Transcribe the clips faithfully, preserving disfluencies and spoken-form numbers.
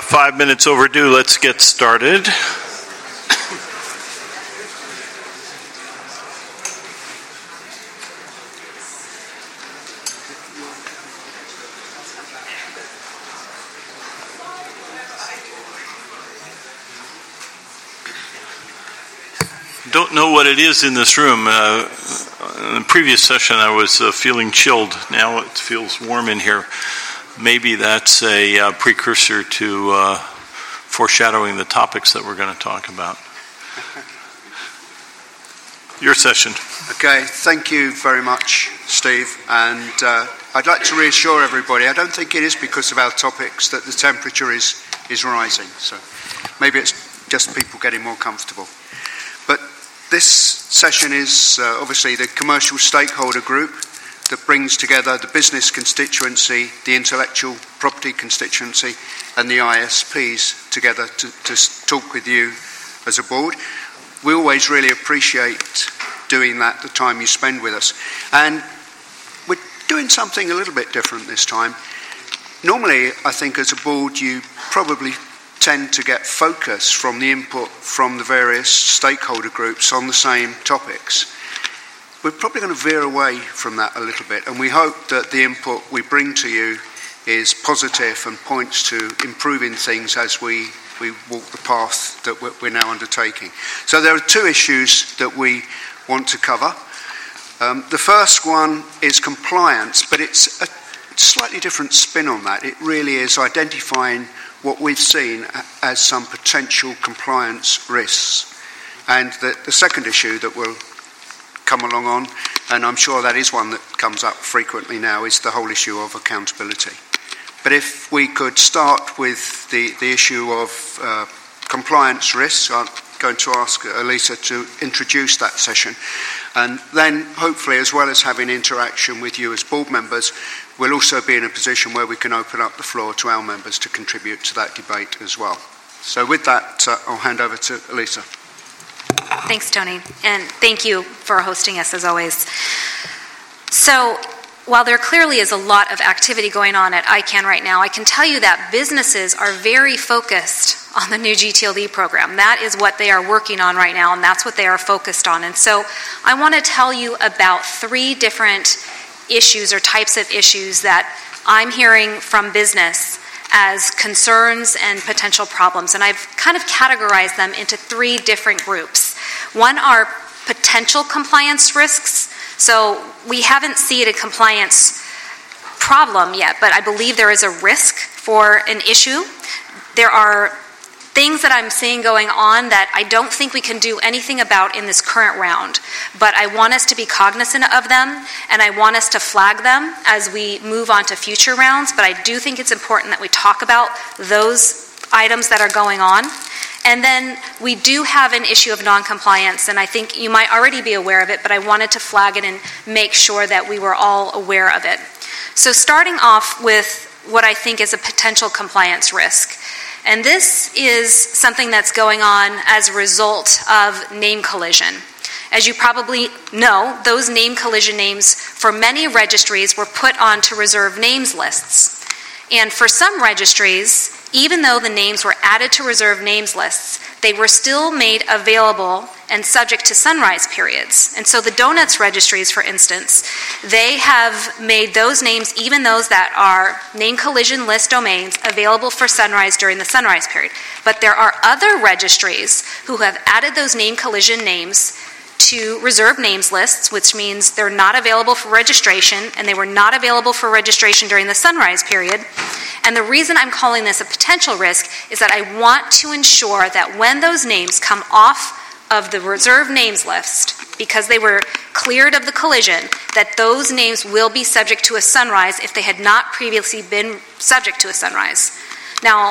Five minutes overdue. Let's get started. Don't know what it is in this room. Uh, in the previous session, I was uh, feeling chilled. Now it feels warm in here. Maybe that's a uh, precursor to uh, foreshadowing the topics that we're going to talk about. Your session. Okay, thank you very much, Steve. And uh, I'd like to reassure everybody, I don't think it is because of our topics that the temperature is, is rising. So maybe it's just people getting more comfortable. But this session is uh, obviously the commercial stakeholder group that brings together the business constituency, the intellectual property constituency, and the I S Ps together to, to talk with you as a board. We always really appreciate doing that, the time you spend with us. And we're doing something a little bit different this time. Normally, I think as a board, you probably tend to get focus from the input from the various stakeholder groups on the same topics. We're probably going to veer away from that a little bit, and we hope that the input we bring to you is positive and points to improving things as we, we walk the path that we're now undertaking. So there are two issues that we want to cover. Um, the first one is compliance, but it's a slightly different spin on that. It really is identifying what we've seen as some potential compliance risks. And the, the second issue that we'll come along on, and I'm sure that is one that comes up frequently now, is the whole issue of accountability. But if we could start with the, the issue of uh, compliance risks, I'm going to ask Elisa to introduce that session. And then hopefully, as well as having interaction with you as board members, we'll also be in a position where we can open up the floor to our members to contribute to that debate as well. So with that, uh, I'll hand over to Elisa. Thanks, Tony, and thank you for hosting us as always. So, while there clearly is a lot of activity going on at I CANN right now, I can tell you that businesses are very focused on the new G T L D program. That is what they are working on right now, and that's what they are focused on. And so, I want to tell you about three different issues or types of issues that I'm hearing from business as concerns and potential problems. And I've kind of categorized them into three different groups. One are potential compliance risks. So we haven't seen a compliance problem yet, but I believe there is a risk for an issue. There are things that I'm seeing going on that I don't think we can do anything about in this current round, but I want us to be cognizant of them, and I want us to flag them as we move on to future rounds, but I do think it's important that we talk about those items that are going on. And then we do have an issue of noncompliance, and I think you might already be aware of it, but I wanted to flag it and make sure that we were all aware of it. So starting off with what I think is a potential compliance risk. And this is something that's going on as a result of name collision. As you probably know, those name collision names for many registries were put onto reserved names lists. And for some registries, even though the names were added to reserved names lists, they were still made available and subject to sunrise periods. And so the donuts registries, for instance, they have made those names, even those that are name collision list domains, available for sunrise during the sunrise period. But there are other registries who have added those name collision names to reserved names lists, which means they're not available for registration, and they were not available for registration during the sunrise period. And the reason I'm calling this a potential risk is that I want to ensure that when those names come off of the reserved names list, because they were cleared of the collision, that those names will be subject to a sunrise if they had not previously been subject to a sunrise. Now,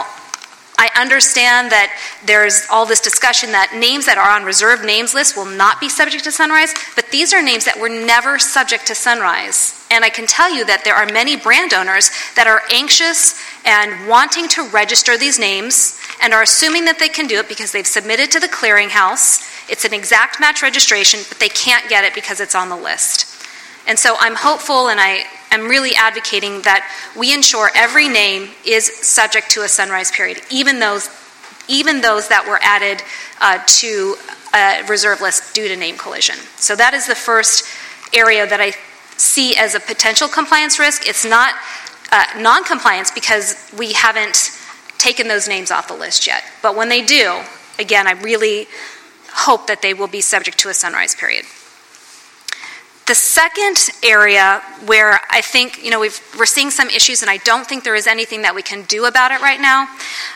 I understand that there's all this discussion that names that are on reserved names lists will not be subject to sunrise, but these are names that were never subject to sunrise. And I can tell you that there are many brand owners that are anxious and wanting to register these names and are assuming that they can do it because they've submitted to the clearinghouse. It's an exact match registration, but they can't get it because it's on the list. And so I'm hopeful, and I am really advocating that we ensure every name is subject to a sunrise period, even those, even those that were added uh, to a reserve list due to name collision. So that is the first area that I see as a potential compliance risk. It's not uh, non-compliance because we haven't taken those names off the list yet. But when they do, again, I really hope that they will be subject to a sunrise period. The second area where I think, you know, we've, we're seeing some issues, and I don't think there is anything that we can do about it right now,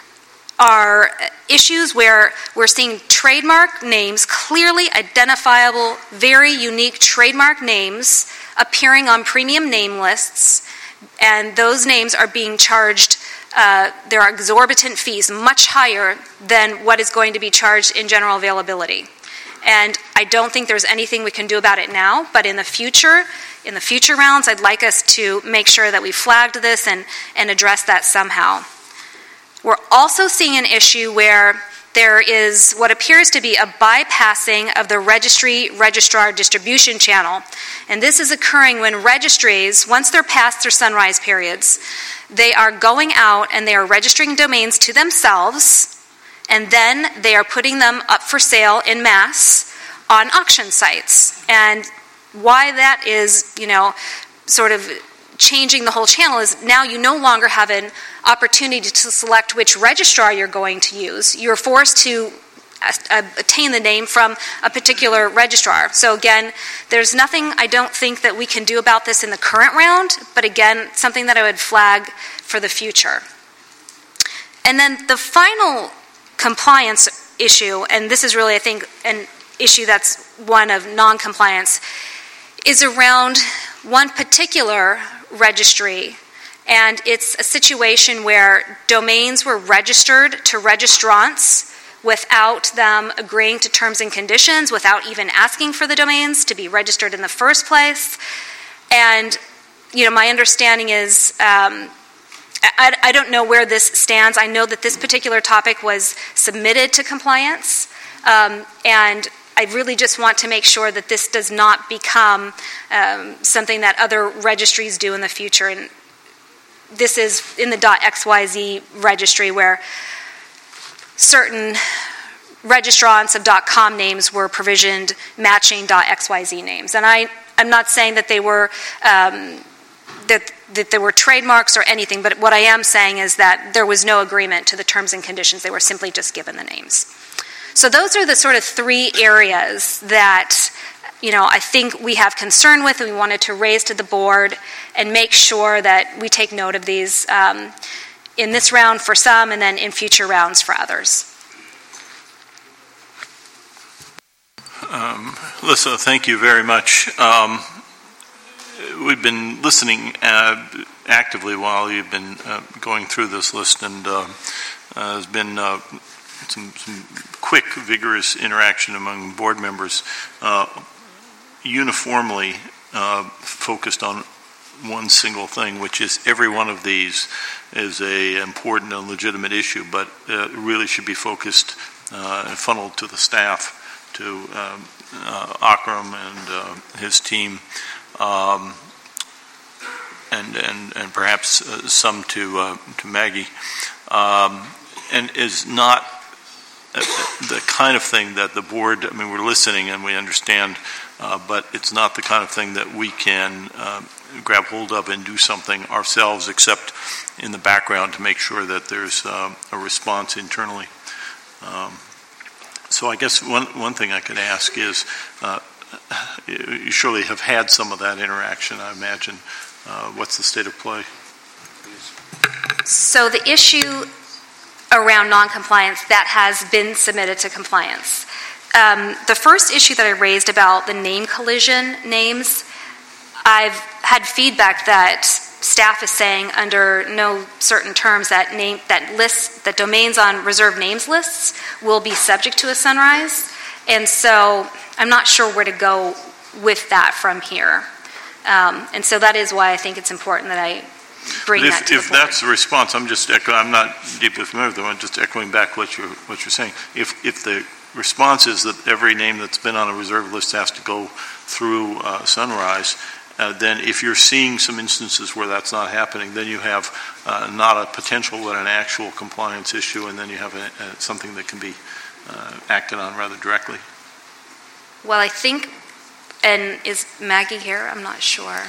are issues where we're seeing trademark names, clearly identifiable, very unique trademark names appearing on premium name lists, and those names are being charged, uh, there are exorbitant fees, much higher than what is going to be charged in general availability. And I don't think there's anything we can do about it now, but in the future, in the future rounds, I'd like us to make sure that we flagged this and, and address that somehow. We're also seeing an issue where there is what appears to be a bypassing of the registry registrar distribution channel. And this is occurring when registries, once they're past their sunrise periods, they are going out and they are registering domains to themselves, and then they are putting them up for sale en masse on auction sites. And why that is, you know, sort of changing the whole channel is now you no longer have an opportunity to select which registrar you're going to use. You're forced to obtain the name from a particular registrar. So again, there's nothing I don't think that we can do about this in the current round, but again, something that I would flag for the future. And then the final compliance issue, and this is really, I think, an issue that's one of non-compliance, is around one particular registry, and it's a situation where domains were registered to registrants without them agreeing to terms and conditions, without even asking for the domains to be registered in the first place. And, you know, my understanding is, um, I, I don't know where this stands. I know that this particular topic was submitted to compliance, um, and I really just want to make sure that this does not become um, something that other registries do in the future. And this is in the .xyz registry where certain registrants of .com names were provisioned matching .xyz names. And I, I'm not saying that they were um, that that there were trademarks or anything, but what I am saying is that there was no agreement to the terms and conditions. They were simply just given the names. So those are the sort of three areas that, you know, I think we have concern with and we wanted to raise to the board and make sure that we take note of these um, in this round for some and then in future rounds for others. Um, Lisa, thank you very much. Um, we've been listening uh, actively while you've been uh, going through this list, and uh, uh, there's been uh, some, some quick, vigorous interaction among board members, uh, uniformly uh, focused on one single thing, which is every one of these is a important and legitimate issue, but uh, really should be focused uh, and funneled to the staff, to um, uh, Akram and uh, his team, um, and, and and perhaps uh, some to uh, to Maggie, um, and is not the kind of thing that the board, I mean, we're listening and we understand, uh, but it's not the kind of thing that we can uh, grab hold of and do something ourselves, except in the background to make sure that there's uh, a response internally. Um, so I guess one, one thing I could ask is, uh, you surely have had some of that interaction, I imagine. Uh, what's the state of play? So the issue around non-compliance, that has been submitted to compliance. Um, the first issue that I raised about the name collision names, I've had feedback that staff is saying under no certain terms that name that lists that domains on reserved names lists will be subject to a sunrise, and so I'm not sure where to go with that from here. Um, and so that is why I think it's important that I bring if, that to if the board. that's the response, I'm just echoing, I'm not deeply familiar with them, I'm just echoing back what you're what you're saying. If if the response is that every name that's been on a reserve list has to go through uh, Sunrise, uh, then if you're seeing some instances where that's not happening, then you have uh, not a potential but an actual compliance issue, and then you have a, a, something that can be uh, acted on rather directly. Well, I think, and is Maggie here? I'm not sure.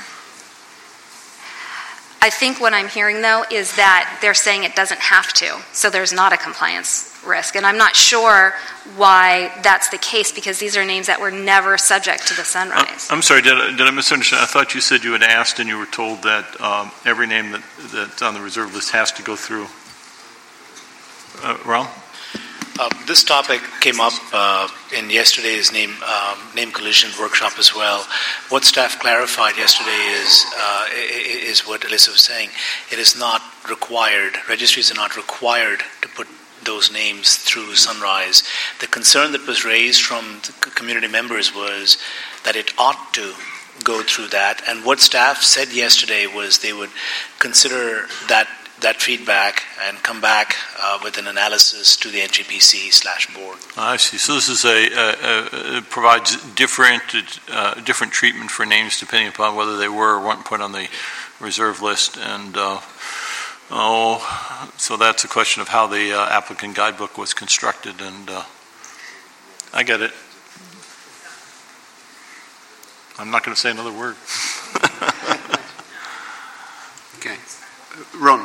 I think what I'm hearing, though, is that they're saying it doesn't have to, so there's not a compliance risk. And I'm not sure why that's the case, because these are names that were never subject to the sunrise. Uh, I'm sorry, did I, did I misunderstand? I thought you said you had asked and you were told that um, every name that, that's on the reserve list has to go through. Uh, Ron? Uh, this topic came up uh, in yesterday's name um, name collision workshop as well. What staff clarified yesterday is uh, is what Alyssa was saying. It is not required. Registries are not required to put those names through Sunrise. The concern that was raised from the community members was that it ought to go through that. And what staff said yesterday was they would consider that that feedback and come back uh, with an analysis to the N G P C slash board. I see. So this is a, a, a it provides different uh, different treatment for names depending upon whether they were or weren't put on the reserve list. And uh, oh, so that's a question of how the uh, applicant guidebook was constructed. And uh, I get it. I'm not going to say another word. Okay, Ron.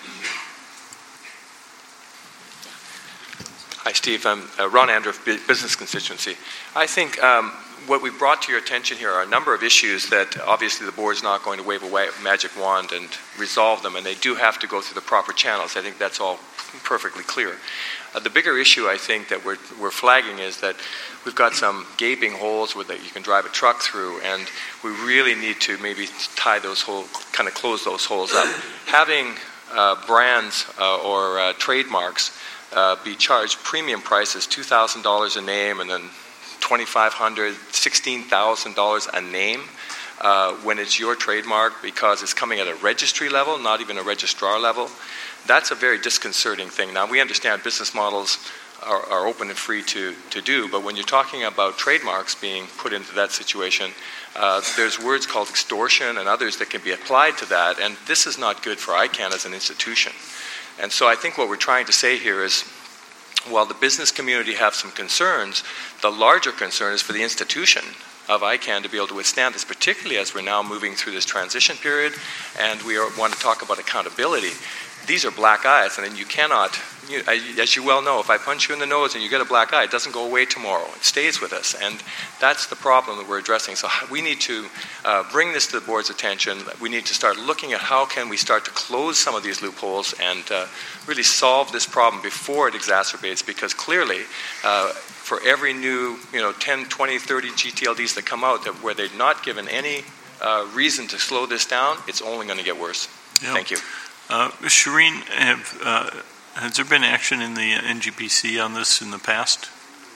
Hi, Steve. I'm uh, Ron Andrew, Business Constituency. I think um, what we brought to your attention here are a number of issues that obviously the board's not going to wave a magic wand and resolve them, and they do have to go through the proper channels. I think that's all perfectly clear. Uh, the bigger issue I think that we're, we're flagging is that we've got some gaping holes where that you can drive a truck through, and we really need to maybe tie those holes, kind of close those holes up. Having uh, brands uh, or uh, trademarks Uh, be charged premium prices, two thousand dollars a name and then twenty-five hundred dollars, sixteen thousand dollars a name uh, when it's your trademark because it's coming at a registry level, not even a registrar level. That's a very disconcerting thing. Now, we understand business models are, are open and free to, to do, but when you're talking about trademarks being put into that situation, uh, there's words called extortion and others that can be applied to that, and this is not good for I CANN as an institution. And so I think what we're trying to say here is, while the business community have some concerns, the larger concern is for the institution of I CANN to be able to withstand this, particularly as we're now moving through this transition period, and we are, want to talk about accountability. These are black eyes, and you cannot, you, as you well know, if I punch you in the nose and you get a black eye, it doesn't go away tomorrow. It stays with us, and that's the problem that we're addressing. So we need to uh, bring this to the board's attention. We need to start looking at how can we start to close some of these loopholes and uh, really solve this problem before it exacerbates, because clearly uh, for every new, you know, ten, twenty, thirty G T L Ds that come out that where they're not given any uh, reason to slow this down, it's only going to get worse. Yep. Thank you. Uh, Shireen, have, uh, has there been action in the N G P C on this in the past?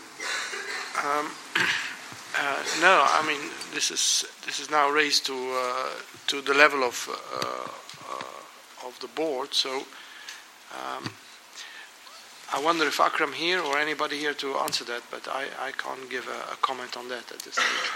Um, uh, no, I mean this is this is now raised to uh, to the level of uh, uh, of the board. So um, I wonder if Akram here or anybody here to answer that, but I, I can't give a, a comment on that at this stage.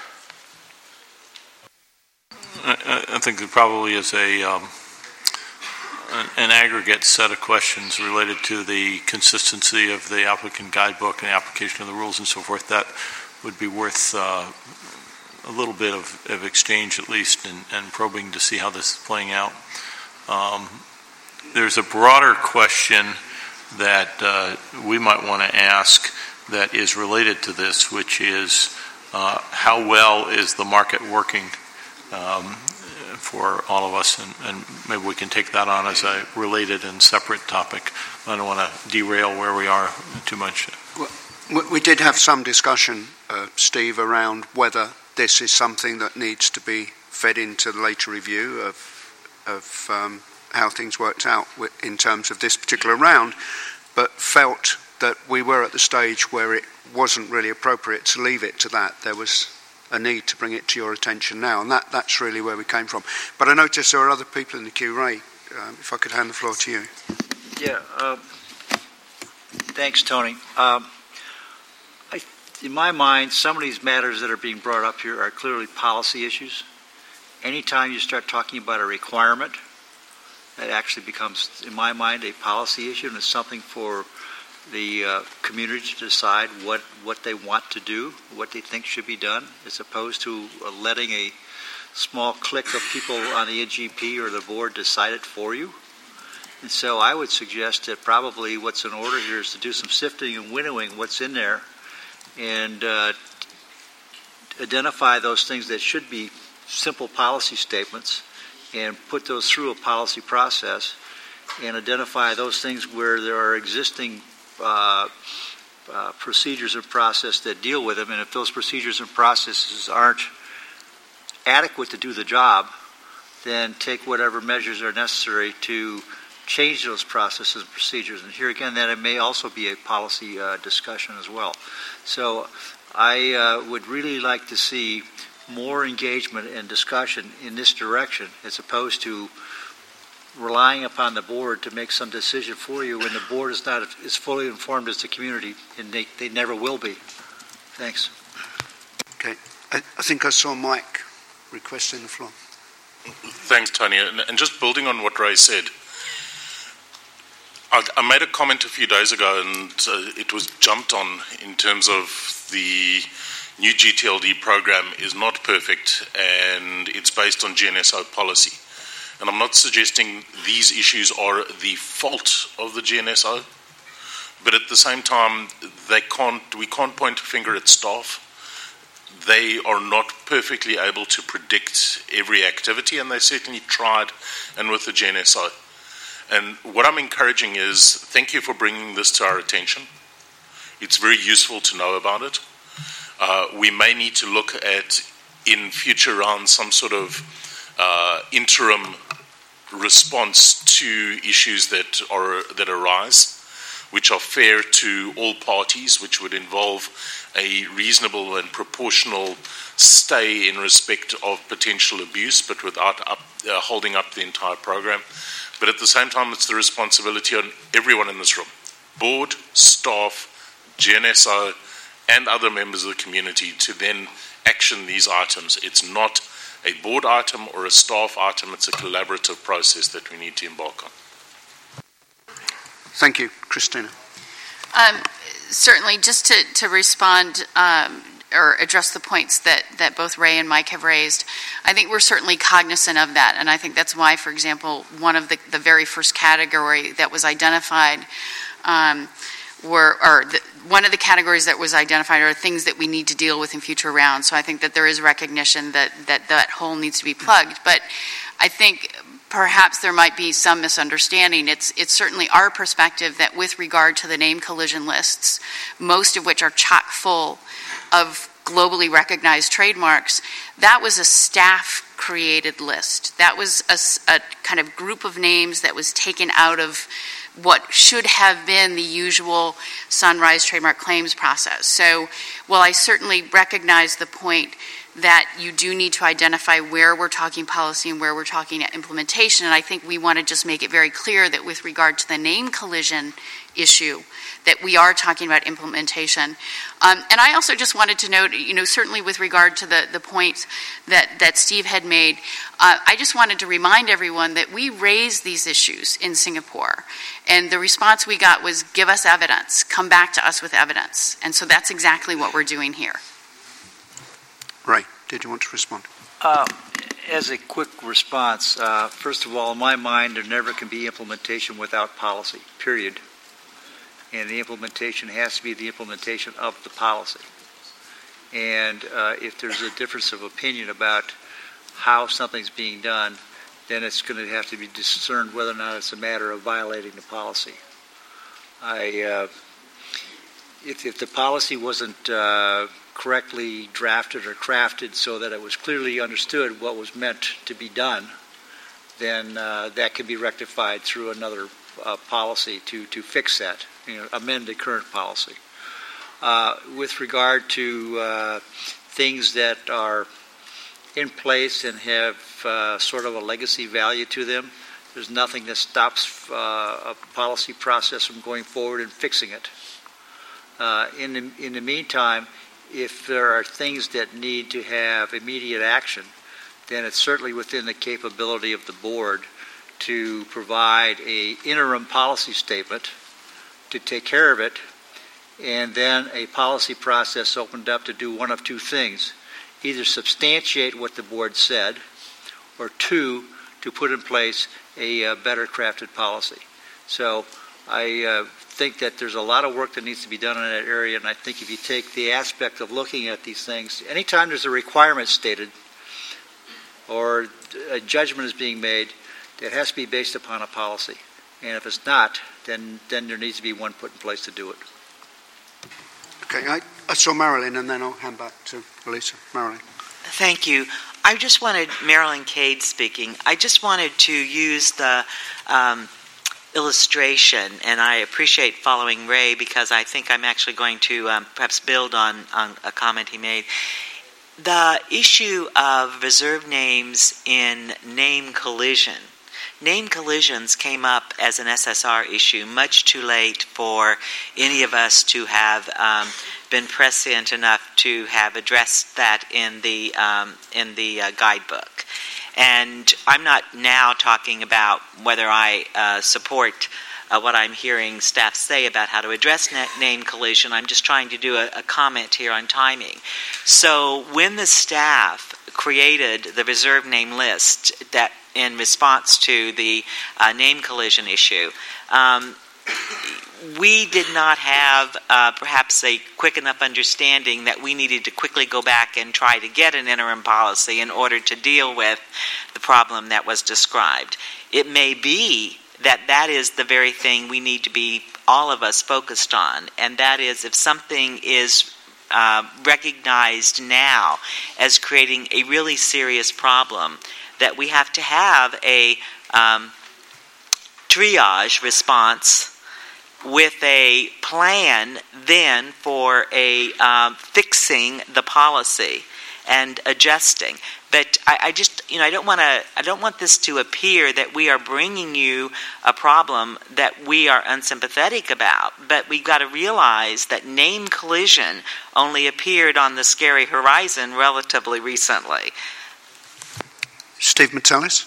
I, I think there probably is a. Um, an aggregate set of questions related to the consistency of the applicant guidebook and the application of the rules and so forth that would be worth uh, a little bit of, of exchange at least and, and probing to see how this is playing out. Um, there's a broader question that uh, we might want to ask that is related to this, which is uh, how well is the market working um, for all of us, and, and maybe we can take that on as a related and separate topic. I don't want to derail where we are too much. Well, we did have some discussion, uh, Steve, around whether this is something that needs to be fed into the later review of, of um, how things worked out in terms of this particular round, but felt that we were at the stage where it wasn't really appropriate to leave it to that. There was a need to bring it to your attention now, and that, that's really where we came from. But I noticed there are other people in the queue. Ray, um, if I could hand the floor to you. Yeah, uh, thanks, Tony. Um, in my mind, some of these matters that are being brought up here are clearly policy issues, anytime you start talking about a requirement, that actually becomes, in my mind, a policy issue, and it's something for the uh, community to decide what, what they want to do, what they think should be done, as opposed to uh, letting a small clique of people on the N G P or the board decide it for you. And so I would suggest that probably what's in order here is to do some sifting and winnowing what's in there and uh, identify those things that should be simple policy statements and put those through a policy process and identify those things where there are existing uh, uh, procedures and process that deal with them. And if those procedures and processes aren't adequate to do the job, then take whatever measures are necessary to change those processes and procedures. And here again, that it may also be a policy uh, discussion as well. So I uh, would really like to see more engagement and discussion in this direction as opposed to relying upon the board to make some decision for you when the board is not as fully informed as the community, and they, they never will be. Thanks. Okay. I, I think I saw Mike requesting the floor. Thanks, Tony. And, and just building on what Ray said, I, I made a comment a few days ago, and uh, it was jumped on in terms of the new G T L D program is not perfect, and it's based on G N S O policy. And I'm not suggesting these issues are the fault of the G N S O, but at the same time, they can't. We can't point a finger at staff. They are not perfectly able to predict every activity, and they certainly tried, and with the G N S O. And what I'm encouraging is, thank you for bringing this to our attention. It's very useful to know about it. Uh, we may need to look at, in future rounds, some sort of uh, interim response to issues that are that arise, which are fair to all parties, which would involve a reasonable and proportional stay in respect of potential abuse, but without up, uh, holding up the entire program. But at the same time, it's the responsibility on everyone in this room, board, staff, G N S O, and other members of the community, to then action these items. It's not a board item or a staff item, it's a collaborative process that we need to embark on. Thank you. Christina. Um, certainly, just to, to respond um, or address the points that, that both Ray and Mike have raised, I think we're certainly cognizant of that, and I think that's why, for example, one of the, the very first category that was identified um, were, or the, one of the categories that was identified are things that we need to deal with in future rounds. So I think that there is recognition that that, that hole needs to be plugged. But I think perhaps there might be some misunderstanding. It's it's certainly our perspective that with regard to the name collision lists, most of which are chock full of globally recognized trademarks, that was a staff created list. That was a, a kind of group of names that was taken out of what should have been the usual Sunrise trademark claims process. So while I certainly recognize the point that you do need to identify where we're talking policy and where we're talking implementation, and I think we want to just make it very clear that with regard to the name collision issue, that we are talking about implementation. Um, and I also just wanted to note, you know, certainly with regard to the, the points that, that Steve had made, uh, I just wanted to remind everyone that we raised these issues in Singapore. And the response we got was, give us evidence, come back to us with evidence. And so that's exactly what we're doing here. Ray, did you want to respond? Uh, as a quick response, uh, first of all, in my mind, there never can be implementation without policy, period. And the implementation has to be the implementation of the policy. And uh, if there's a difference of opinion about how something's being done, then it's going to have to be discerned whether or not it's a matter of violating the policy. I, uh, if, if the policy wasn't uh, correctly drafted or crafted so that it was clearly understood what was meant to be done, then uh, that can be rectified through another uh, policy to, to fix that, you know, amend the current policy. Uh, with regard to uh, things that are in place and have uh, sort of a legacy value to them, there's nothing that stops uh, a policy process from going forward and fixing it. Uh, in the, in the meantime, if there are things that need to have immediate action, then it's certainly within the capability of the board to provide a interim policy statement to take care of it, and then a policy process opened up to do one of two things: either substantiate what the board said, or two, to put in place a uh, better crafted policy. So I uh, think that there's a lot of work that needs to be done in that area, and I think if you take the aspect of looking at these things, anytime there's a requirement stated or a judgment is being made, it has to be based upon a policy. And if it's not, then, then there needs to be one put in place to do it. Okay, I, I saw Marilyn, and then I'll hand back to Elisa. Marilyn. Thank you. I just wanted, Marilyn Cade speaking, I just wanted to use the um, illustration, and I appreciate following Ray because I think I'm actually going to um, perhaps build on, on a comment he made. The issue of reserve names in name collision. Name collisions came up as an S S R issue much too late for any of us to have um, been prescient enough to have addressed that in the um, in the uh, guidebook. And I'm not now talking about whether I uh, support uh, what I'm hearing staff say about how to address na- name collision. I'm just trying to do a, a comment here on timing. So when the staff created the reserve name list that in response to the uh, name collision issue, um, we did not have uh, perhaps a quick enough understanding that we needed to quickly go back and try to get an interim policy in order to deal with the problem that was described. It may be that that is the very thing we need to be, all of us, focused on, and that is if something is uh, recognized now as creating a really serious problem, that we have to have a um, triage response with a plan then for a um, fixing the policy and adjusting. But I, I just, you know, I don't want to. I don't want this to appear that we are bringing you a problem that we are unsympathetic about. But we've got to realize that name collision only appeared on the scary horizon relatively recently. Steve Metellus.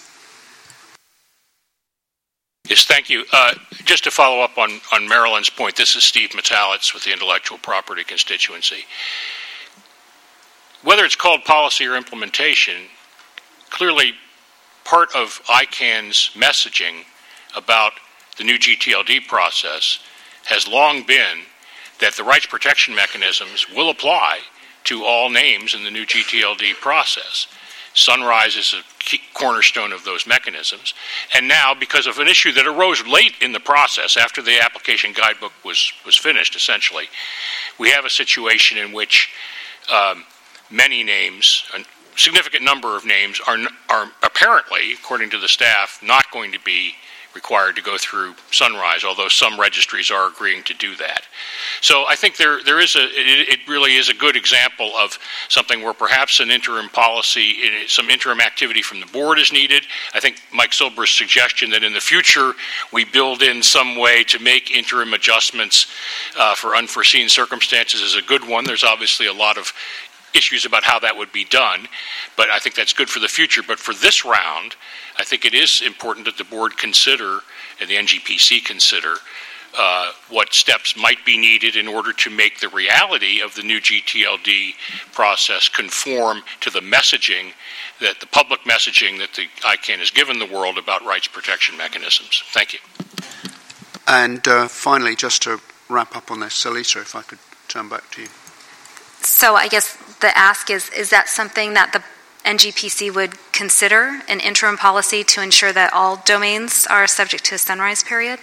Yes, thank you. Uh, just to follow up on, on Marilyn's point, this is Steve Metellus with the Intellectual Property Constituency. Whether it's called policy or implementation, clearly part of I CAN's messaging about the new G T L D process has long been that the rights protection mechanisms will apply to all names in the new G T L D process. Sunrise is a key cornerstone of those mechanisms. And now, because of an issue that arose late in the process, after the application guidebook was, was finished, essentially, we have a situation in which um, many names, a significant number of names, are, are apparently, according to the staff, not going to be required to go through Sunrise, although some registries are agreeing to do that. So I think there there is a it, it really is a good example of something where perhaps an interim policy, some interim activity from the board is needed. I think Mike Silber's suggestion that in the future we build in some way to make interim adjustments uh, for unforeseen circumstances is a good one. There's obviously a lot of issues about how that would be done, but I think that's good for the future. But for this round, I think it is important that the board consider and the N G P C consider uh, what steps might be needed in order to make the reality of the new G T L D process conform to the messaging, that the public messaging that the I CAN has given the world about rights protection mechanisms. Thank you. And uh, finally, just to wrap up on this, Elisa, if I could turn back to you. So I guess the ask is, is that something that the N G P C would consider, an interim policy to ensure that all domains are subject to a sunrise period?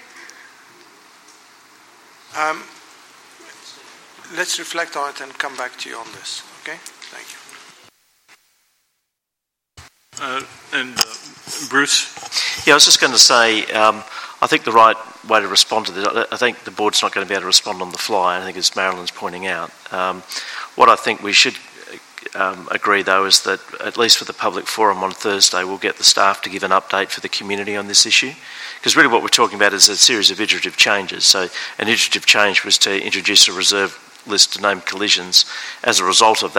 Um, let's reflect on it and come back to you on this, okay? Thank you. Uh, and uh, Bruce? Yeah, I was just going to say, um, I think the right way to respond to this, I think the board's not going to be able to respond on the fly, I think as Marilyn's pointing out. Um, what I think we should um, agree, though, is that at least for the public forum on Thursday, we'll get the staff to give an update for the community on this issue. Because really what we're talking about is a series of iterative changes. So an iterative change was to introduce a reserve list to name collisions. As a result of that,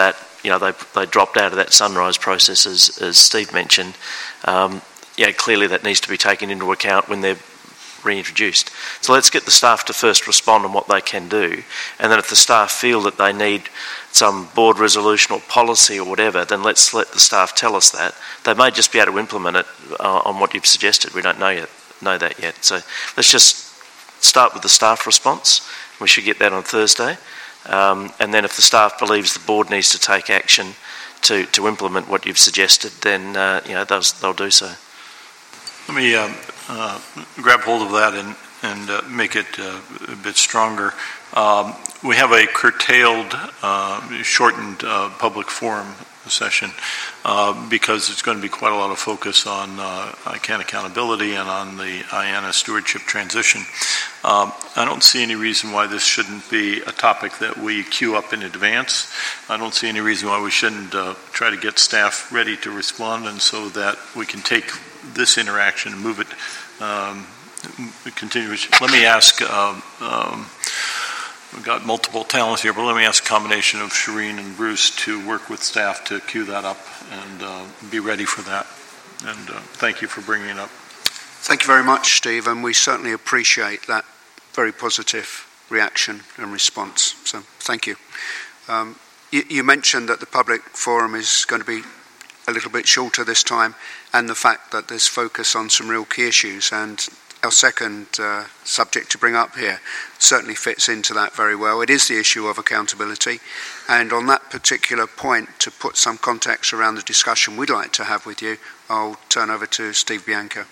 you know, they they dropped out of that sunrise process, as, as Steve mentioned. Um, yeah, clearly that needs to be taken into account when they're reintroduced. So let's get the staff to first respond on what they can do, and then if the staff feel that they need some board resolution or policy or whatever, then let's let the staff tell us that. They may just be able to implement it uh, on what you've suggested. We don't know yet, know that yet. So let's just start with the staff response. We should get that on Thursday. Um, and then if the staff believes the board needs to take action to, to implement what you've suggested, then uh, you know they'll, they'll do so. Let me uh, uh, grab hold of that and, and uh, make it uh, a bit stronger. Um, we have a curtailed, uh, shortened uh, public forum session uh, because it's going to be quite a lot of focus on uh, I C A N accountability and on the I A N A stewardship transition. Um, I don't see any reason why this shouldn't be a topic that we queue up in advance. I don't see any reason why we shouldn't uh, try to get staff ready to respond, and so that we can take this interaction and move it, um, continue. Let me ask, um, um, we've got multiple talents here, but let me ask a combination of Shireen and Bruce to work with staff to queue that up and uh, be ready for that. And uh, thank you for bringing it up. Thank you very much, Steve, and we certainly appreciate that very positive reaction and response. So thank you. Um, you, you mentioned that the public forum is going to be a little bit shorter this time, and the fact that there's focus on some real key issues, and our second uh, subject to bring up here certainly fits into that very well. It is the issue of accountability, and on that particular point, to put some context around the discussion we'd like to have with you, I'll turn over to Steve Bianco.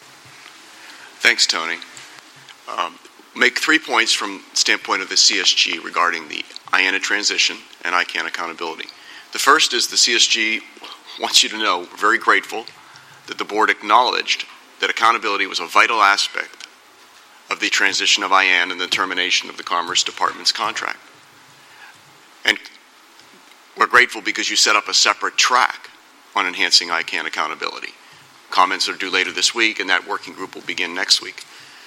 Thanks, Tony. Um, make three points from the standpoint of the C S G regarding the I A N A transition and I C A N accountability. The first is the C S G wants you to know we're very grateful that the board acknowledged that accountability was a vital aspect of the transition of I A N and the termination of the Commerce Department's contract. And we're grateful because you set up a separate track on enhancing I C A N accountability. Comments are due later this week, and that working group will begin next week.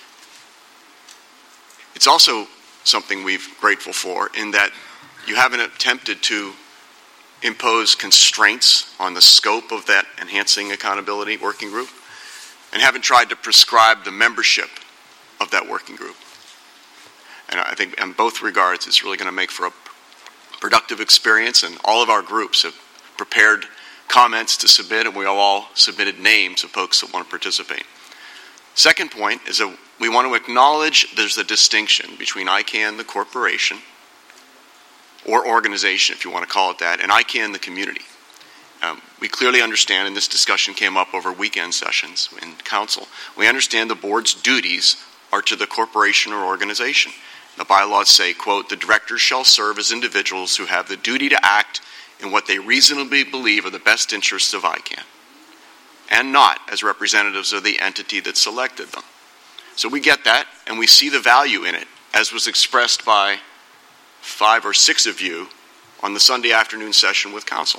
It's also something we're grateful for in that you haven't attempted to impose constraints on the scope of that enhancing accountability working group, and haven't tried to prescribe the membership of that working group. And I think in both regards, it's really going to make for a productive experience, and all of our groups have prepared comments to submit, and we all submitted names of folks that want to participate. Second point is that we want to acknowledge there's a distinction between I C A N, the corporation, or organization, if you want to call it that, and I C A N, the community. Um, we clearly understand, and this discussion came up over weekend sessions in council, we understand the board's duties are to the corporation or organization. The bylaws say, quote, the directors shall serve as individuals who have the duty to act in what they reasonably believe are the best interests of I C A N, and not as representatives of the entity that selected them. So we get that, and we see the value in it, as was expressed by five or six of you on the Sunday afternoon session with council.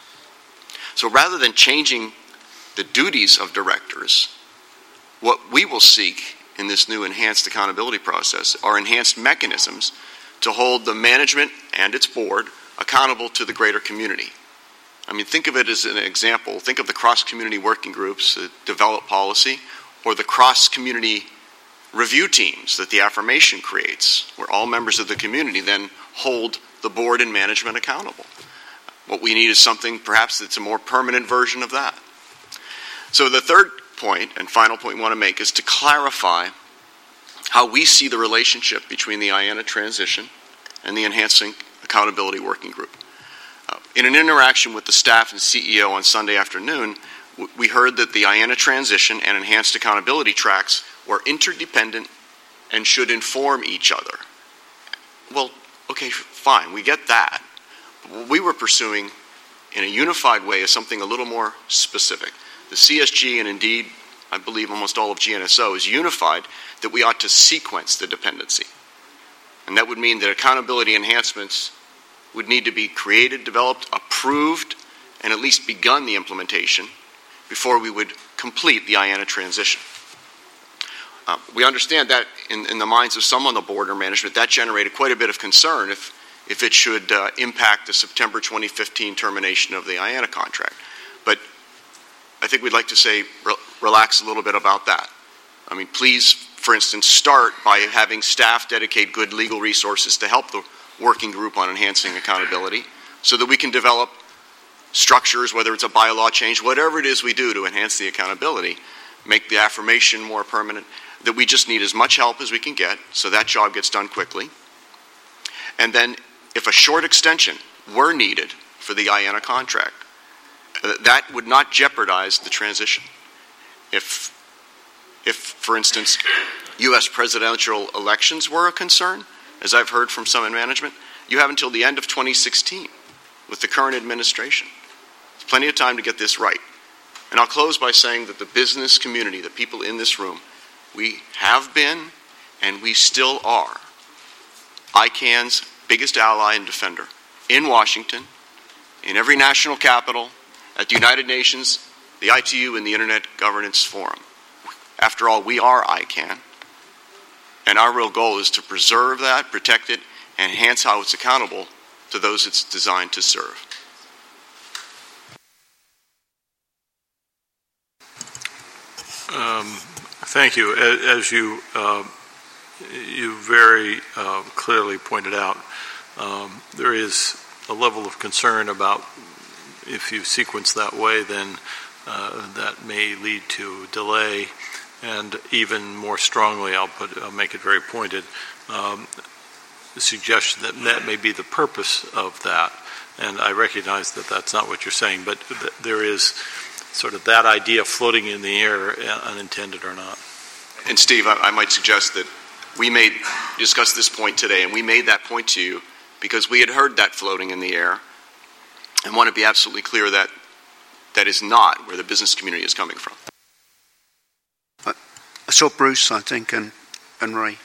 So rather than changing the duties of directors, what we will seek in this new enhanced accountability process are enhanced mechanisms to hold the management and its board accountable to the greater community. I mean, think of it as an example. Think of the cross-community working groups that develop policy, or the cross-community review teams that the affirmation creates, where all members of the community then hold the board and management accountable. What we need is something perhaps that's a more permanent version of that. So the third point and final point we want to make is to clarify how we see the relationship between the I A N A transition and the Enhancing Accountability Working Group. Uh, in an interaction with the staff and C E O on Sunday afternoon, w- we heard that the I A N A transition and enhanced accountability tracks were interdependent and should inform each other. Well, okay, fine, we get that. But what we were pursuing in a unified way is something a little more specific. The C S G, and indeed, I believe almost all of G N S O, is unified that we ought to sequence the dependency. And that would mean that accountability enhancements would need to be created, developed, approved, and at least begun the implementation before we would complete the I A N A transition. Uh, we understand that in, in the minds of some on the board or management, that generated quite a bit of concern if if it should uh, impact the September twenty fifteen termination of the I A N A contract. But I think we'd like to say re- relax a little bit about that. I mean, please, for instance, start by having staff dedicate good legal resources to help the working group on enhancing accountability so that we can develop structures, whether it's a bylaw change, whatever it is we do to enhance the accountability, make the affirmation more permanent, that we just need as much help as we can get so that job gets done quickly. And then if a short extension were needed for the I A N A contract, uh, that would not jeopardize the transition. If, if, for instance, U S presidential elections were a concern, as I've heard from some in management, you have until the end of twenty sixteen with the current administration. There's plenty of time to get this right. And I'll close by saying that the business community, the people in this room, we have been and we still are I CANN's biggest ally and defender in Washington, in every national capital, at the United Nations, the I T U, and the Internet Governance Forum. After all, we are I CANN. And our real goal is to preserve that, protect it, and enhance how it's accountable to those it's designed to serve. Um, thank you. As you uh, you very uh, clearly pointed out, um, there is a level of concern about if you sequence that way, then uh, that may lead to delay, and even more strongly, I'll put I'll make it very pointed. Um, the suggestion that that may be the purpose of that, and I recognize that that's not what you're saying, but th- there is sort of that idea floating in the air, unintended or not. And Steve, I, I might suggest that we made discuss this point today, and we made that point to you because we had heard that floating in the air, and want to be absolutely clear that that is not where the business community is coming from. I saw Bruce, I think, and, and Ray.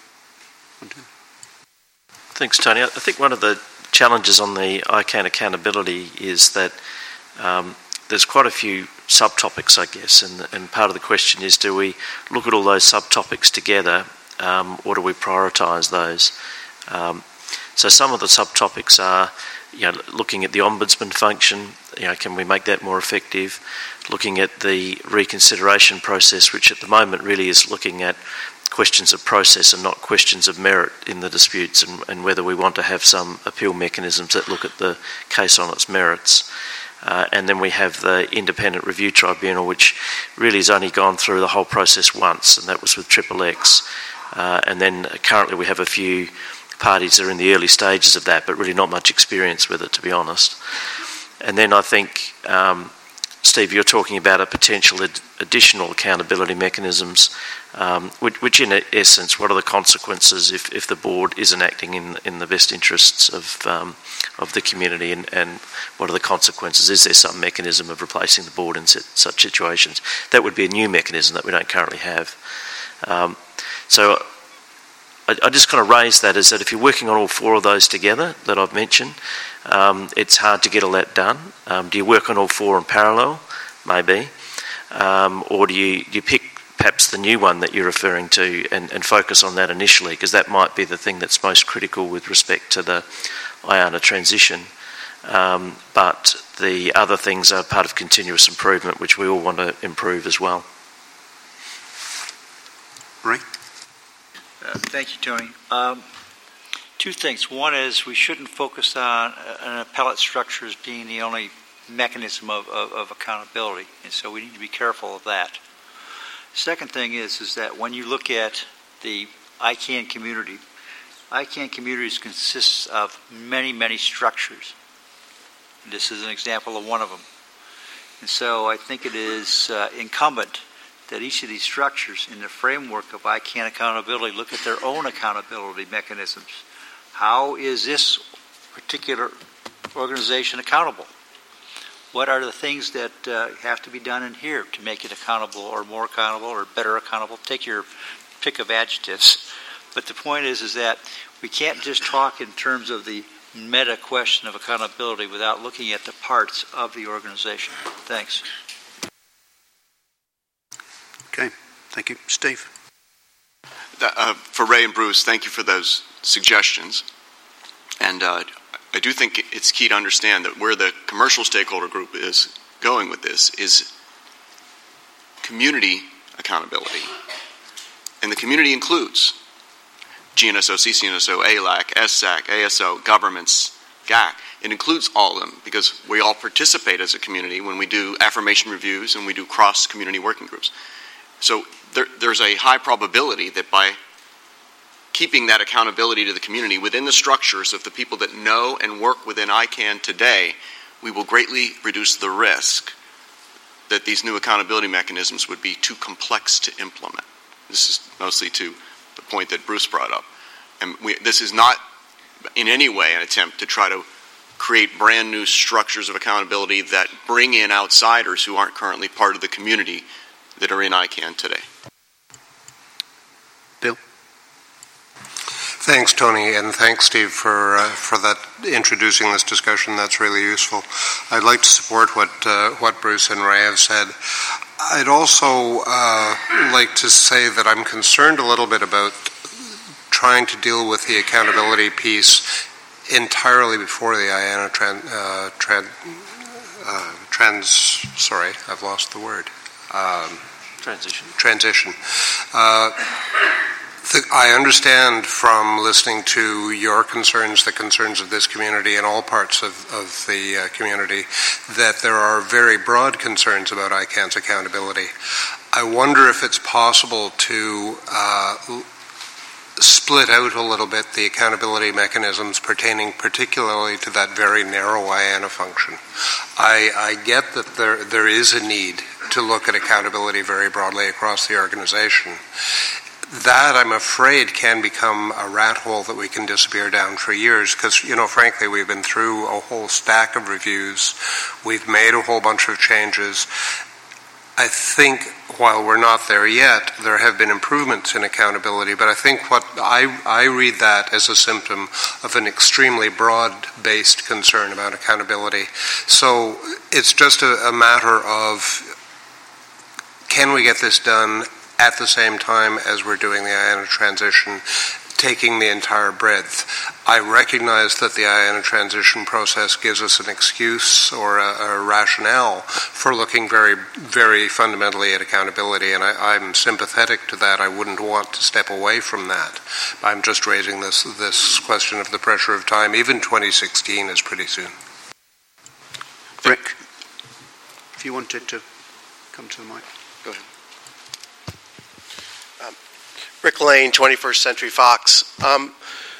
Thanks, Tony. I think one of the challenges on the I CANN accountability is that um, there's quite a few subtopics, I guess, and, and part of the question is, do we look at all those subtopics together, um, or do we prioritise those? Um, so some of the subtopics are, you know, looking at the ombudsman function. You know, can we make that more effective? Looking at the reconsideration process, which at the moment really is looking at questions of process and not questions of merit in the disputes, and, and whether we want to have some appeal mechanisms that look at the case on its merits. Uh, and then we have the Independent Review Tribunal, which really has only gone through the whole process once, and that was with Triple X. Uh, and then currently we have a few parties that are in the early stages of that, but really not much experience with it, to be honest. And then I think, um, Steve, you're talking about a potential ad- additional accountability mechanisms, um, which, which in essence, what are the consequences if, if the board isn't acting in in the best interests of um, of the community, and, and what are the consequences? Is there some mechanism of replacing the board in such situations? That would be a new mechanism that we don't currently have. Um, so I, I just kind of raise that as that if you're working on all four of those together that I've mentioned, um, it's hard to get all that done. Um, do you work on all four in parallel? Maybe. Um, or do you, you pick perhaps the new one that you're referring to and, and focus on that initially, because that might be the thing that's most critical with respect to the I A N A transition. Um, but the other things are part of continuous improvement, which we all want to improve as well. Ray? Uh, thank you, Tony. Um, two things. One is we shouldn't focus on an appellate structure as being the only mechanism of, of, of accountability, and so we need to be careful of that. Second thing is, is that when you look at the I CANN community, I CANN communities consists of many, many structures. This is an example of one of them. And so I think it is uh, incumbent that each of these structures in the framework of I CANN accountability look at their own accountability mechanisms. How is this particular organization accountable? What are the things that uh, have to be done in here to make it accountable, or more accountable, or better accountable? Take your pick of adjectives. But the point is, is that we can't just talk in terms of the meta question of accountability without looking at the parts of the organization. Thanks. Okay, thank you. Steve? Uh, for Ray and Bruce, thank you for those suggestions. And uh, I do think it's key to understand that where the commercial stakeholder group is going with this is community accountability. And the community includes G N S O, C C N S O, A L A C, S A C, A S O, governments, G A C. It includes all of them because we all participate as a community when we do affirmation reviews and we do cross-community working groups. So there, there's a high probability that by keeping that accountability to the community within the structures of the people that know and work within I CANN today, we will greatly reduce the risk that these new accountability mechanisms would be too complex to implement. This is mostly to the point that Bruce brought up. And we, this is not in any way an attempt to try to create brand new structures of accountability that bring in outsiders who aren't currently part of the community that are in I CANN today. Bill? Thanks, Tony, and thanks, Steve, for uh, for that introducing this discussion. That's really useful. I'd like to support what uh, what Bruce and Ray have said. I'd also uh, like to say that I'm concerned a little bit about trying to deal with the accountability piece entirely before the I ANA tran, uh, tran, uh, trans. Sorry, I've lost the word. Um, transition. Transition. Uh, the, I understand from listening to your concerns, the concerns of this community and all parts of, of the uh, community, that there are very broad concerns about I CANN's accountability. I wonder if it's possible to uh, split out a little bit the accountability mechanisms pertaining particularly to that very narrow I ANA function. I, I get that there there is a need to look at accountability very broadly across the organization. That, I'm afraid, can become a rat hole that we can disappear down for years because, you know, frankly, we've been through a whole stack of reviews. We've made a whole bunch of changes. I think while we're not there yet, there have been improvements in accountability, but I think what I, I read that as a symptom of an extremely broad-based concern about accountability. So it's just a, a matter of, can we get this done at the same time as we're doing the I ANA transition, taking the entire breadth? I recognize that the I ANA transition process gives us an excuse or a, a rationale for looking very, very fundamentally at accountability, and I, I'm sympathetic to that. I wouldn't want to step away from that. I'm just raising this, this question of the pressure of time. Even twenty sixteen is pretty soon. Rick, if you wanted to come to the mic. Go ahead. Um, Rick Lane, twenty-first Century Fox. Um,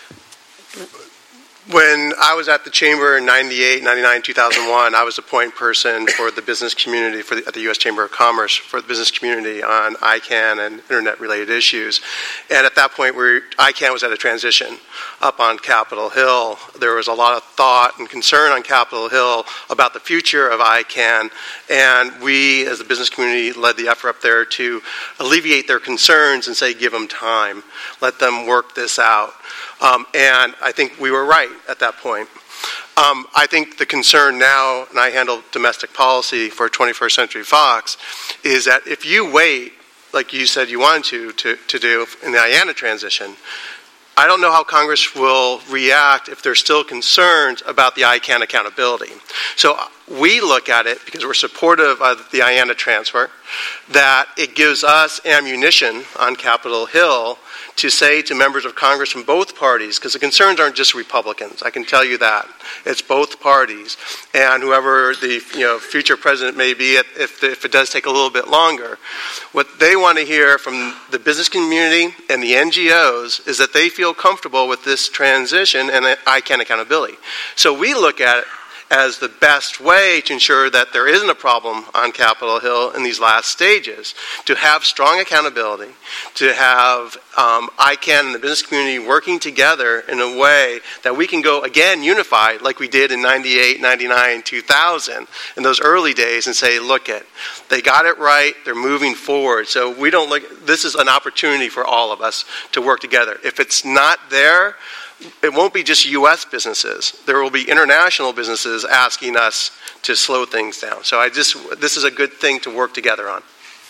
when I was at the Chamber in ninety-eight, ninety-nine, two thousand one, I was a point person for the business community for the, at the U S Chamber of Commerce for the business community on I CANN and Internet-related issues. And at that point, we I CANN was at a transition up on Capitol Hill. There was a lot of thought and concern on Capitol Hill about the future of I CANN, and we, as the business community, led the effort up there to alleviate their concerns and say, give them time, let them work this out. Um, and I think we were right at that point. Um, I think the concern now, and I handle domestic policy for twenty-first Century Fox, is that if you wait, like you said you wanted to, to, to do in the I ANA transition, I don't know how Congress will react if there's still concerns about the I CANN accountability. So we look at it, because we're supportive of the I ANA transfer, that it gives us ammunition on Capitol Hill to say to members of Congress from both parties, because the concerns aren't just Republicans, I can tell you that. It's both parties. And whoever the you know, future president may be, if, if it does take a little bit longer, what they want to hear from the business community and the N G Os is that they feel comfortable with this transition and I CANN accountability. So we look at it as the best way to ensure that there isn't a problem on Capitol Hill in these last stages, to have strong accountability, to have um, I CANN and the business community working together in a way that we can go, again, unified like we did in ninety-eight, ninety-nine, two thousand, in those early days, and say, look it, they got it right, they're moving forward. So we don't look, this is an opportunity for all of us to work together. If it's not there, it won't be just U S businesses. There will be international businesses asking us to slow things down. So I just, this is a good thing to work together on.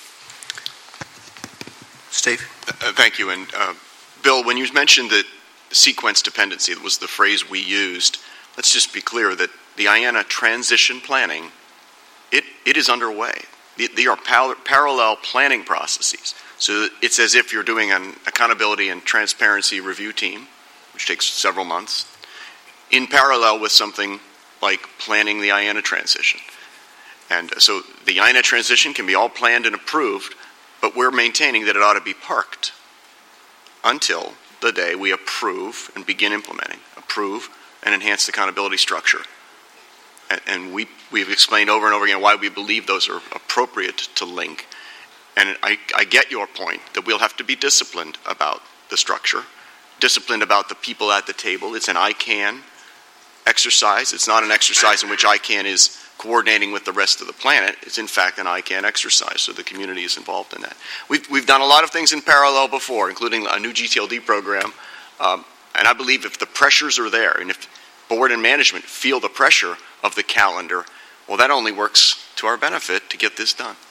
Steve? Uh, thank you. And uh, Bill, when you mentioned that sequence dependency, that was the phrase we used, let's just be clear that the I A N A transition planning, it, it is underway. They are pal- parallel planning processes. So it's as if you're doing an accountability and transparency review team, which takes several months, in parallel with something like planning the I A N A transition. And so the I A N A transition can be all planned and approved, but we're maintaining that it ought to be parked until the day we approve and begin implementing, approve and enhance the accountability structure. And, and we, we've explained over and over again why we believe those are appropriate to link. And I, I get your point that we'll have to be disciplined about the structure, disciplined about the people at the table. It's an I CAN exercise. It's not an exercise in which I CAN is coordinating with the rest of the planet. It's in fact an I CAN exercise, so the community is involved in that. We've, we've done a lot of things in parallel before, including a new G T L D program, um, and I believe if the pressures are there, and if board and management feel the pressure of the calendar, well, that only works to our benefit to get this done.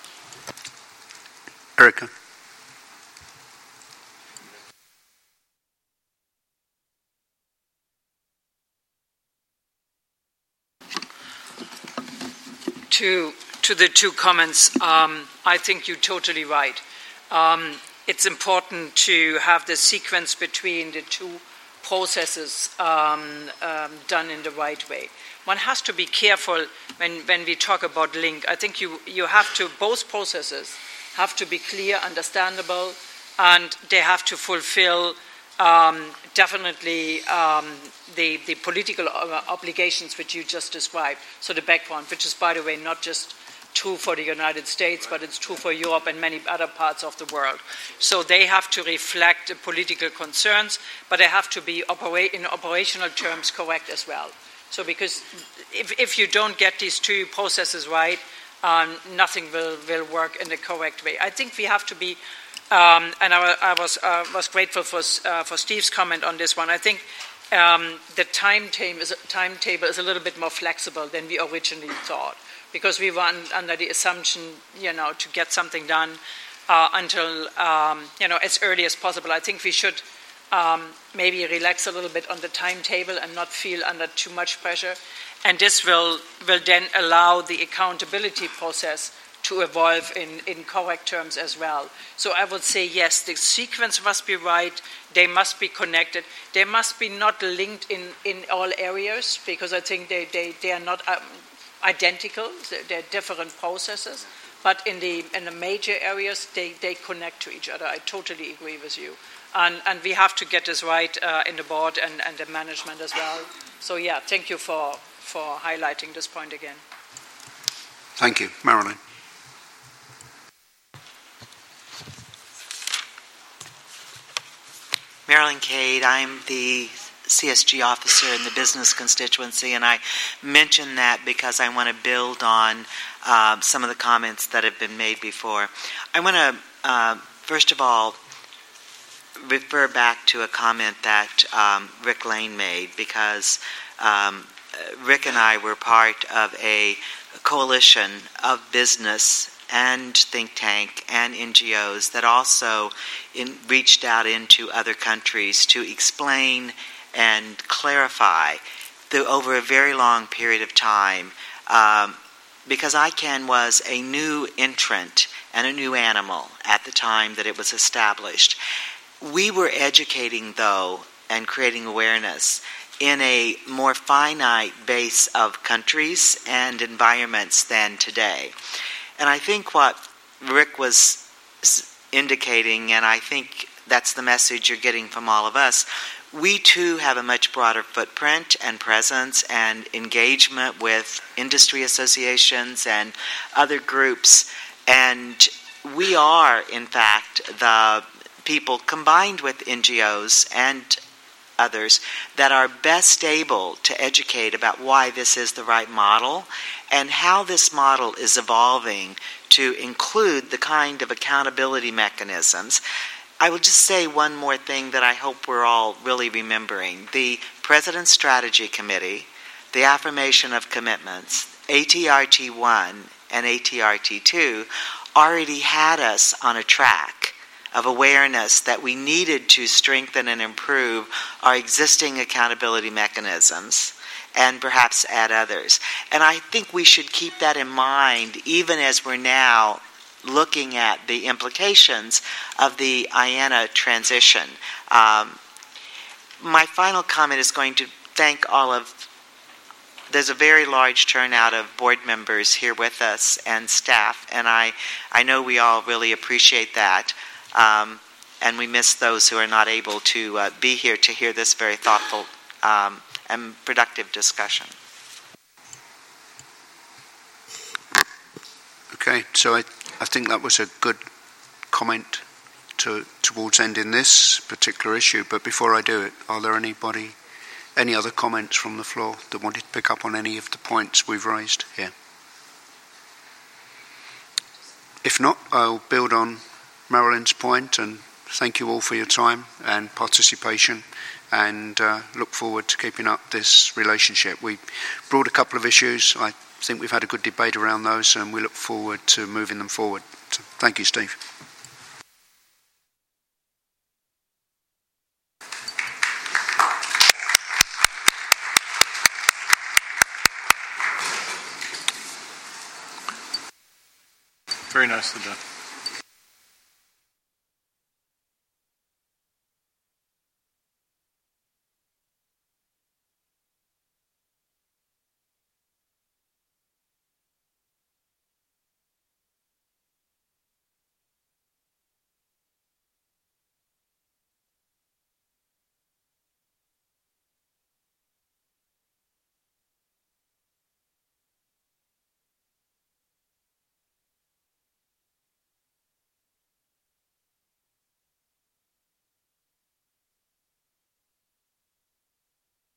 Erica. To, to the two comments, um, I think you're totally right. Um, it's important to have the sequence between the two processes um, um, done in the right way. One has to be careful when, when we talk about link. I think you, you have to, both processes have to be clear, understandable, and they have to fulfill um, definitely um, the, the political obligations which you just described. So the background, which is, by the way, not just true for the United States, but it's true for Europe and many other parts of the world. So they have to reflect the political concerns, but they have to be operate in operational terms correct as well. So because if, if you don't get these two processes right, um, nothing will, will work in the correct way. I think we have to be, um, and I, I was uh, was grateful for uh, for Steve's comment on this one. I think um, the timetable is, timetable is a little bit more flexible than we originally thought, because we were under the assumption, you know, to get something done uh, until, um, you know, as early as possible. I think we should um, maybe relax a little bit on the timetable and not feel under too much pressure. And this will, will then allow the accountability process to evolve in, in correct terms as well. So I would say, yes, the sequence must be right. They must be connected. They must be not linked in, in all areas, because I think they, they, they are not um, identical. They're different processes. But in the in the major areas, they, they connect to each other. I totally agree with you. And, and we have to get this right uh, in the board and, and the management as well. So, yeah, thank you for, for highlighting this point again. Thank you. Marilyn. Marilyn Cade, I'm the C S G officer in the business constituency, and I mention that because I want to build on uh, some of the comments that have been made before. I want to, uh, first of all, refer back to a comment that um, Rick Lane made, because um, Rick and I were part of a coalition of business and think tank and N G Os that also in, reached out into other countries to explain and clarify the, over a very long period of time, um, because I CAN was a new entrant and a new animal at the time that it was established. We were educating, though, and creating awareness in a more finite base of countries and environments than today. And I think what Rick was indicating, and I think that's the message you're getting from all of us, we too have a much broader footprint and presence and engagement with industry associations and other groups. And we are, in fact, the people combined with N G Os and others that are best able to educate about why this is the right model and how this model is evolving to include the kind of accountability mechanisms. I will just say one more thing that I hope we're all really remembering. The President's Strategy Committee, the Affirmation of Commitments, A T R T one and A T R T two already had us on a track of awareness that we needed to strengthen and improve our existing accountability mechanisms and perhaps add others. And I think we should keep that in mind even as we're now looking at the implications of the I A N A transition. Um, my final comment is going to thank all of, there's a very large turnout of board members here with us and staff, and I, I know we all really appreciate that. Um, and we miss those who are not able to uh, be here to hear this very thoughtful um, and productive discussion. Okay, so I, I think that was a good comment to, towards ending this particular issue. But before I do it, are there anybody, any other comments from the floor that wanted to pick up on any of the points we've raised here? If not, I'll build on Marilyn's point and thank you all for your time and participation, and uh, look forward to keeping up this relationship. We brought a couple of issues. I think we've had a good debate around those, and we look forward to moving them forward. So thank you, Steve. Very nicely done.